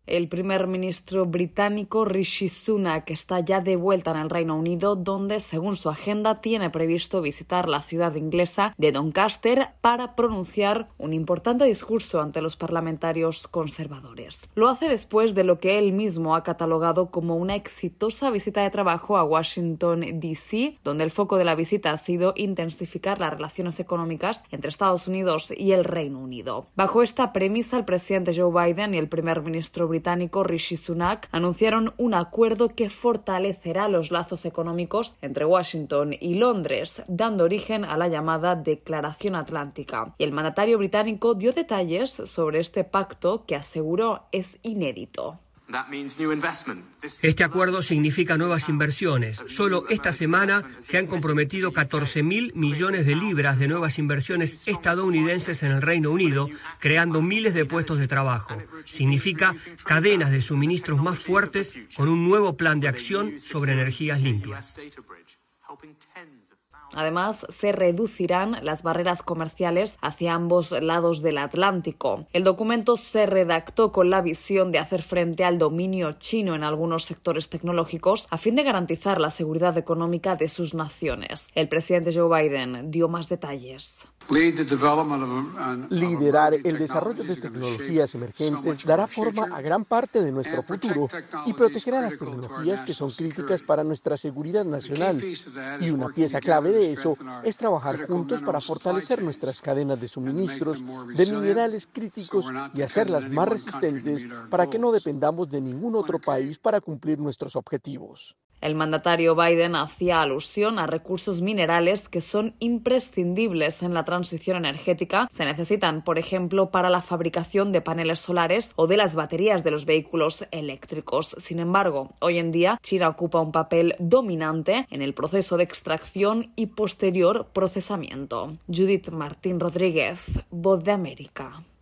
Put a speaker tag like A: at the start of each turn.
A: El primer ministro británico Rishi Sunak está ya de vuelta en el Reino Unido, donde, según su agenda, tiene previsto visitar la ciudad inglesa de Doncaster para pronunciar un importante discurso ante los parlamentarios conservadores. Lo hace después de lo que él mismo ha catalogado como una exitosa visita de trabajo a Washington, D.C., donde el foco de la visita ha sido intensificar las relaciones económicas entre Estados Unidos y el Reino Unido. Bajo esta premisa, el presidente Joe Biden y el primer ministro británico Rishi Sunak anunciaron un acuerdo que fortalecerá los lazos económicos entre Washington y Londres, dando origen a la llamada Declaración Atlántica. Y el mandatario británico dio detalles sobre este pacto que aseguró es inédito.
B: Este acuerdo significa nuevas inversiones. Solo esta semana se han comprometido 14.000 millones de libras de nuevas inversiones estadounidenses en el Reino Unido, creando miles de puestos de trabajo. Significa cadenas de suministros más fuertes con un nuevo plan de acción sobre energías limpias.
A: Además, se reducirán las barreras comerciales hacia ambos lados del Atlántico. El documento se redactó con la visión de hacer frente al dominio chino en algunos sectores tecnológicos a fin de garantizar la seguridad económica de sus naciones. El presidente Joe Biden dio más detalles.
C: Liderar el desarrollo de tecnologías emergentes dará forma a gran parte de nuestro futuro y protegerá las tecnologías que son críticas para nuestra seguridad nacional. Y una pieza clave de eso es trabajar juntos para fortalecer nuestras cadenas de suministros de minerales críticos y hacerlas más resistentes para que no dependamos de ningún otro país para cumplir nuestros objetivos.
A: El mandatario Biden hacía alusión a recursos minerales que son imprescindibles en la transición energética. Se necesitan, por ejemplo, para la fabricación de paneles solares o de las baterías de los vehículos eléctricos. Sin embargo, hoy en día, China ocupa un papel dominante en el proceso de extracción y posterior procesamiento. Judith Martín Rodríguez, Voz de América.